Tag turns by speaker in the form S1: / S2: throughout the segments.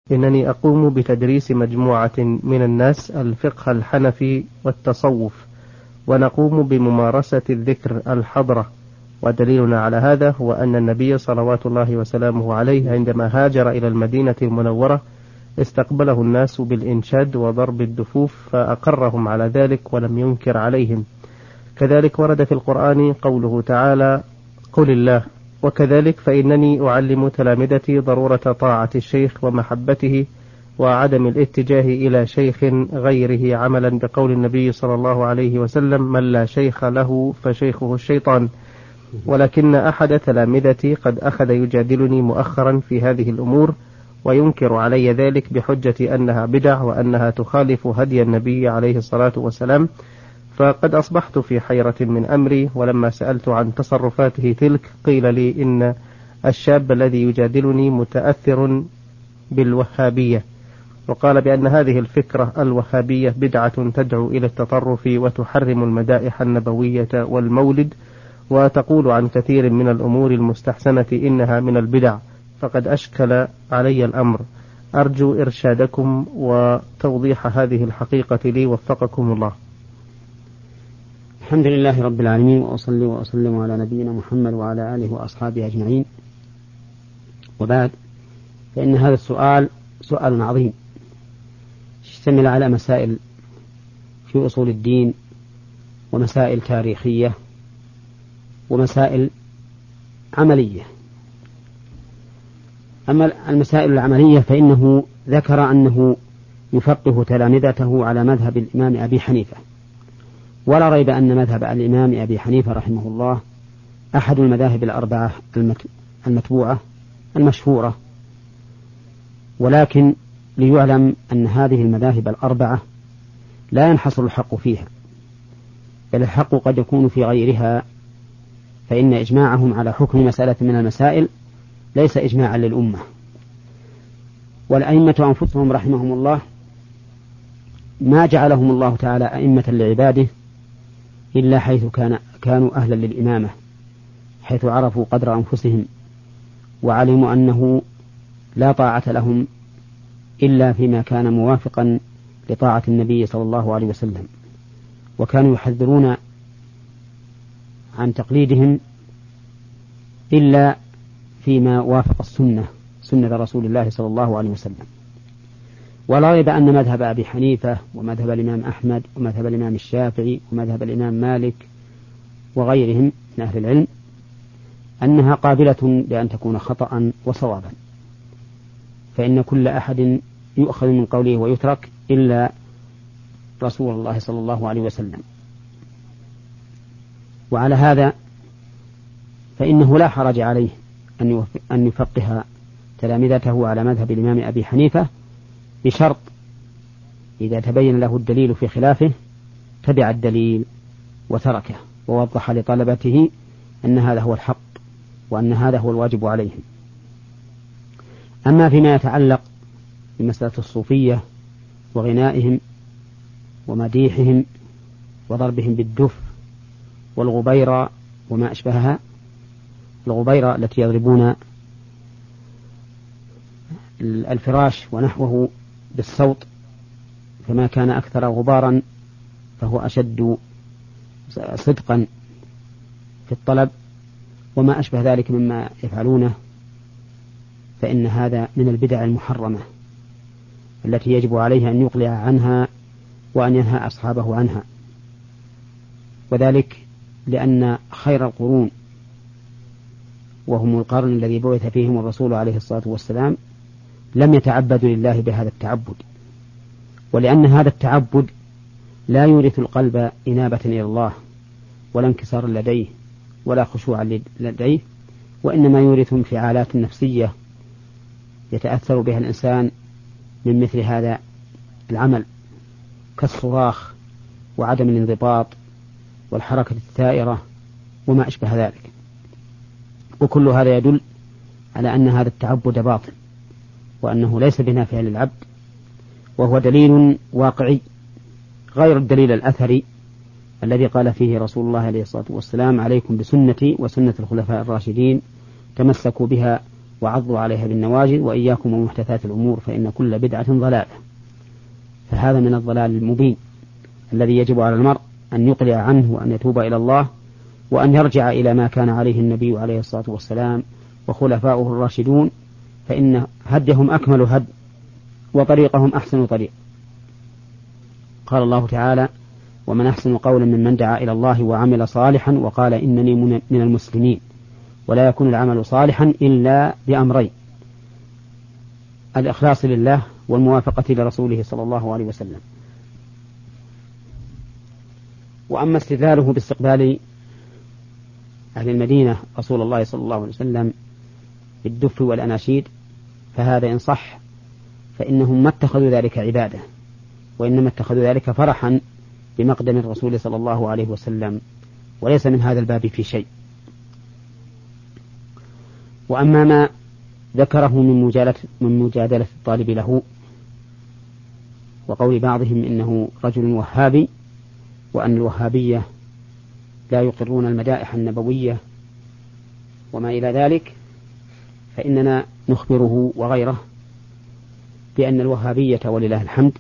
S1: إنني أقوم بتدريس مجموعة من الناس الفقه الحنفي والتصوف، ونقوم بممارسة الذكر الحضرة، ودليلنا على هذا هو أن النبي صلوات الله وسلامه عليه عندما هاجر إلى المدينة المنورة استقبله الناس بالإنشاد وضرب الدفوف فأقرهم على ذلك ولم ينكر عليهم. كذلك ورد في القرآن قوله تعالى: قل الله. وكذلك فإنني أعلم تلامذتي ضرورة طاعة الشيخ ومحبته وعدم الاتجاه إلى شيخ غيره، عملا بقول النبي صلى الله عليه وسلم: من لا شيخ له فشيخه الشيطان. ولكن أحد تلامذتي قد أخذ يجادلني مؤخرا في هذه الأمور وينكر علي ذلك بحجة أنها بدع وأنها تخالف هدي النبي عليه الصلاة والسلام، فقد أصبحت في حيرة من أمري. ولما سألت عن تصرفاته تلك قيل لي إن الشاب الذي يجادلني متأثر بالوهابية، وقال بأن هذه الفكرة الوهابية بدعة تدعو إلى التطرف وتحرم المدائح النبوية والمولد، وتقول عن كثير من الأمور المستحسنة إنها من البدع، فقد أشكل علي الأمر. أرجو إرشادكم وتوضيح هذه الحقيقة لي، وفقكم الله.
S2: الحمد لله رب العالمين، وأصلي وأسلم على نبينا محمد وعلى آله وأصحابه أجمعين، وبعد، فإن هذا السؤال سؤال عظيم يشتمل على مسائل في أصول الدين ومسائل تاريخية ومسائل عملية. أما المسائل العملية فإنه ذكر أنه يفقه تلامذته على مذهب الإمام أبي حنيفة، ولا ريب أن مذهب الإمام أبي حنيفة رحمه الله أحد المذاهب الأربعة المتبوعة المشهورة، ولكن ليعلم أن هذه المذاهب الأربعة لا ينحصر الحق فيها، بل الحق قد يكون في غيرها، فإن إجماعهم على حكم مسألة من المسائل ليس إجماعا للأمة. والأئمة أنفسهم رحمهم الله ما جعلهم الله تعالى أئمة لعباده إلا حيث كانوا أهلا للإمامة، حيث عرفوا قدر أنفسهم وعلموا أنه لا طاعة لهم إلا فيما كان موافقا لطاعة النبي صلى الله عليه وسلم، وكانوا يحذرون عن تقليدهم إلا فيما وافق سنة رسول الله صلى الله عليه وسلم. ولا ريب أن مذهب أبي حنيفة ومذهب الإمام أحمد ومذهب الإمام الشافعي ومذهب الإمام مالك وغيرهم من أهل العلم أنها قابلة بأن تكون خطأ وصوابا، فإن كل أحد يؤخذ من قوله ويترك إلا رسول الله صلى الله عليه وسلم. وعلى هذا فإنه لا حرج عليه أن يفقه تلامذته على مذهب الإمام أبي حنيفة، بشرط إذا تبين له الدليل في خلافه تبع الدليل وتركه، ووضح لطلبته أن هذا هو الحق وأن هذا هو الواجب عليهم. أما فيما يتعلق بمسألة الصوفية وغنائهم ومديحهم وضربهم بالدف والغبيرة وما أشبهها، الغبيرة التي يضربون الفراش ونحوه بالصوت، فما كان أكثر غبارا فهو أشد صدقا في الطلب، وما أشبه ذلك مما يفعلونه، فإن هذا من البدع المحرمة التي يجب عليه أن يقلع عنها وأن ينهى أصحابه عنها. وذلك لأن خير القرون وهم القرن الذي بعث فيهم الرسول عليه الصلاة والسلام لم يتعبدوا لله بهذا التعبد، ولأن هذا التعبد لا يورث القلب إنابة إلى الله ولا انكسار لديه ولا خشوع لديه، وإنما يورث انفعالات نفسية يتأثر بها الإنسان من مثل هذا العمل، كالصراخ وعدم الانضباط والحركة الثائرة وما أشبه ذلك. وكل هذا يدل على أن هذا التعبد باطل وأنه ليس بنافع للعبد، وهو دليل واقعي غير الدليل الأثري الذي قال فيه رسول الله عليه الصلاة والسلام: عليكم بسنتي وسنة الخلفاء الراشدين تمسكوا بها وعضوا عليها بالنواجذ وإياكم ومحدثات الأمور فإن كل بدعة ضلالة. فهذا من الضلال المبين الذي يجب على المرء أن يقلع عنه وأن يتوب إلى الله وأن يرجع إلى ما كان عليه النبي عليه الصلاة والسلام وخلفاؤه الراشدون، فإن هديهم أكمل هد وطريقهم أحسن طريق. قال الله تعالى: ومن أحسن قولا ممن دعا إلى الله وعمل صالحا وقال إنني من المسلمين. ولا يكون العمل صالحا إلا بأمرين: الإخلاص لله والموافقة لرسوله صلى الله عليه وسلم. وأما استدلاله باستقبال أهل المدينة رسول الله صلى الله عليه وسلم بالدف والأناشيد فهذا إن صح فإنهم ما اتخذوا ذلك عبادة، وإنما اتخذوا ذلك فرحا بمقدم الرسول صلى الله عليه وسلم، وليس من هذا الباب في شيء. وأما ما ذكره من مجادلة الطالب له وقول بعضهم إنه رجل وهابي وأن الوهابية لا يقرون المدائح النبوية وما إلى ذلك، فإننا نخبره وغيره بأن الوهابية ولله الحمد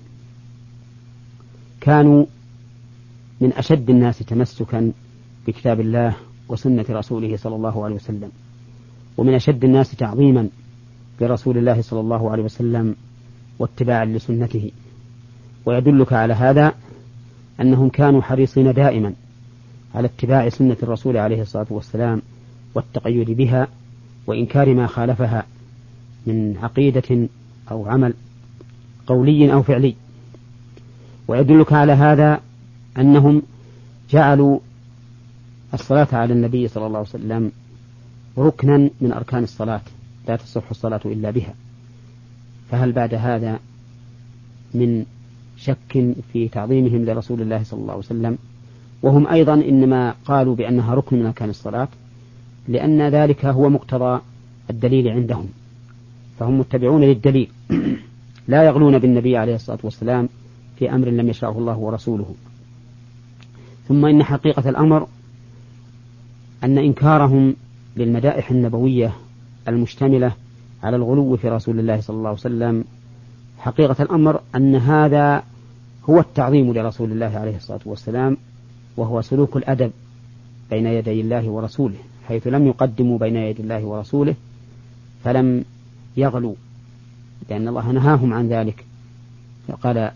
S2: كانوا من أشد الناس تمسكا بكتاب الله وسنة رسوله صلى الله عليه وسلم، ومن أشد الناس تعظيما لرسول الله صلى الله عليه وسلم واتباعا لسنته. ويدلك على هذا أنهم كانوا حريصين دائما على اتباع سنة الرسول عليه الصلاة والسلام والتقيد بها وإنكار ما خالفها من عقيدة أو عمل قولي أو فعلي. ويدلك على هذا أنهم جعلوا الصلاة على النبي صلى الله عليه وسلم ركنا من أركان الصلاة لا تصح الصلاة إلا بها. فهل بعد هذا من شك في تعظيمهم لرسول الله صلى الله عليه وسلم؟ وهم أيضا إنما قالوا بأنها ركن من أركان الصلاة لأن ذلك هو مقتضى الدليل عندهم، فهم متبعون للدليل لا يغلون بالنبي عليه الصلاة والسلام في أمر لم يشرعه الله ورسوله. ثم إن حقيقة الأمر أن إنكارهم للمدائح النبوية المشتملة على الغلو في رسول الله صلى الله عليه وسلم حقيقة الأمر أن هذا هو التعظيم لرسول الله عليه الصلاة والسلام، وهو سلوك الأدب بين يدي الله ورسوله، حيث لم يقدموا بين يدي الله ورسوله فلم يغلوا، لأن الله نهاهم عن ذلك. فقال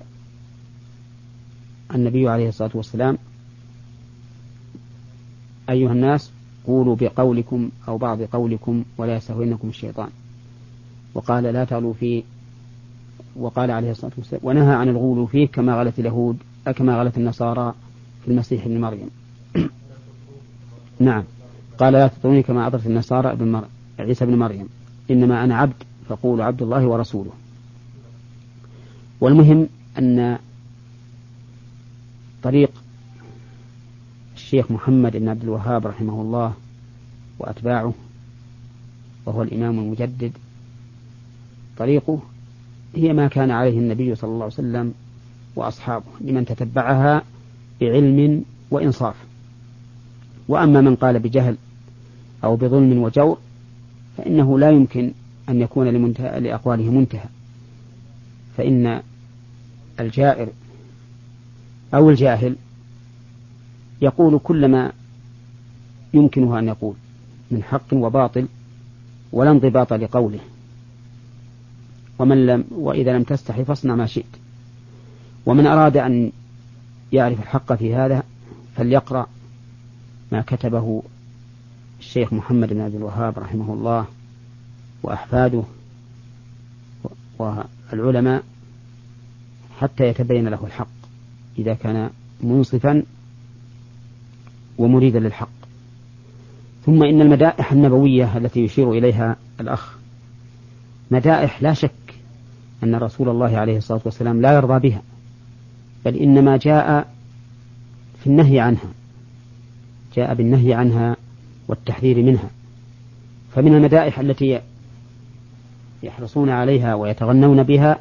S2: النبي عليه الصلاة والسلام: أيها الناس قولوا بقولكم أو بعض قولكم ولا يستهوينكم الشيطان. وقال لا تغلوا فيه، وقال عليه الصلاة والسلام: ونهى عن الغلو فيه كما غلت اليهود كما غلت النصارى في المسيح ابن مريم. نعم، قال لا تطروني كما أطرت النصارى عيسى ابن مريم، إنما أنا عبد فقولوا عبد الله ورسوله. والمهم أن طريق الشيخ محمد بن عبد الوهاب رحمه الله وأتباعه، وهو الإمام المجدد، طريقه هي ما كان عليه النبي صلى الله عليه وسلم وأصحابه لمن تتبعها بعلم وإنصاف. وأما من قال بجهل أو بظلم وجور فإنه لا يمكن أن يكون لأقواله منتهى، فإن الجائر أو الجاهل يقول كل ما يمكنه أن يقول من حق وباطل ولا انضباط لقوله، وإذا لم تستحي فاصنع ما شئت. ومن أراد أن يعرف الحق في هذا فليقرأ ما كتبه الشيخ محمد بن عبد الوهاب رحمه الله وأحفاده والعلماء حتى يتبين له الحق إذا كان منصفا ومريدا للحق. ثم إن المدائح النبوية التي يشير إليها الأخ مدائح لا شك أن رسول الله عليه الصلاة والسلام لا يرضى بها، بل إنما جاء في النهي عنها، جاء بالنهي عنها والتحذير منها. فمن المدائح التي يحرصون عليها ويتغنون بها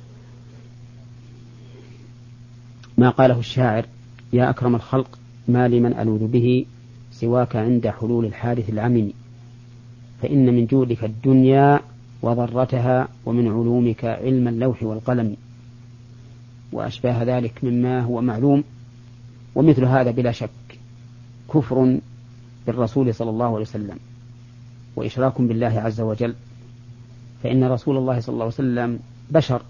S2: ما قاله الشاعر: يا أكرم الخلق ما لمن ألوذ به سواك عند حلول الحادث العمم. فإن من جودك الدنيا وضرتها، ومن علومك علم اللوح والقلم، وأشباه ذلك مما هو معلوم. ومثل هذا بلا شك كفر بالرسول صلى الله عليه وسلم وإشراك بالله عز وجل، فإن رسول الله صلى الله عليه وسلم بشر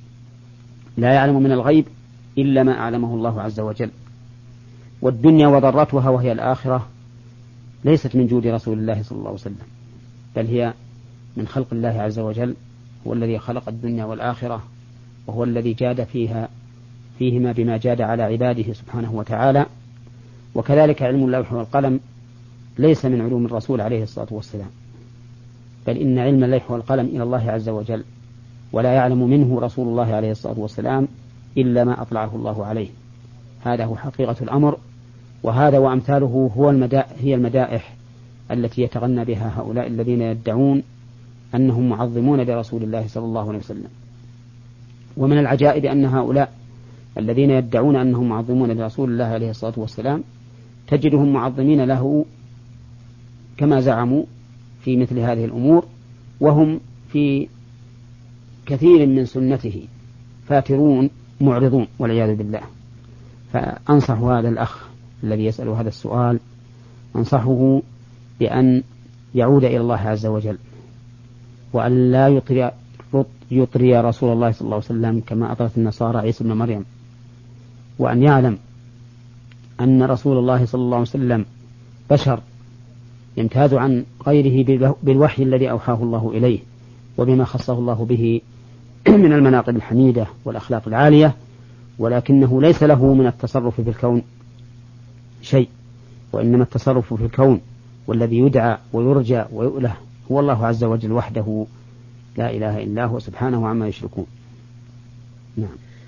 S2: لا يعلم من الغيب إلا ما أعلمه الله عز وجل. والدنيا وضرتها وهي الآخرة ليست من جود رسول الله صلى الله عليه وسلم، بل هي من خلق الله عز وجل، هو الذي خلق الدنيا والآخرة، وهو الذي جاد فيهما بما جاد على عباده سبحانه وتعالى. وكذلك علم اللوح والقلم ليس من علوم الرسول عليه الصلاة والسلام، بل إن علم اللوح والقلم إلى الله عز وجل، ولا يعلم منه رسول الله عليه الصلاة والسلام إلا ما أطلعه الله عليه. هذا هو حقيقة الأمر، وهذا وأمثاله هي المدائح التي يتغنى بها هؤلاء الذين يدعون أنهم معظمون لرسول الله صلى الله عليه وسلم. ومن العجائب أن هؤلاء الذين يدعون أنهم معظمون لرسول الله عليه الصلاة والسلام تجدهم معظمين له كما زعموا في مثل هذه الأمور، وهم في كثير من سنته فاترون معرضون والعياذ بالله. فأنصح هذا الأخ الذي يسأل هذا السؤال، أنصحه بأن يعود إلى الله عز وجل، وأن لا يطري رسول الله صلى الله عليه وسلم كما أطرت النصارى عيسى بن مريم، وأن يعلم أن رسول الله صلى الله عليه وسلم بشر يمتاز عن غيره بالوحي الذي أوحاه الله إليه، وبما خصه الله به من المناقب الحميدة والأخلاق العالية، ولكنه ليس له من التصرف في الكون شيء، وإنما التصرف في الكون والذي يدعى ويرجى ويؤله هو الله عز وجل وحده لا إله إلا هو سبحانه عما يشركون. نعم.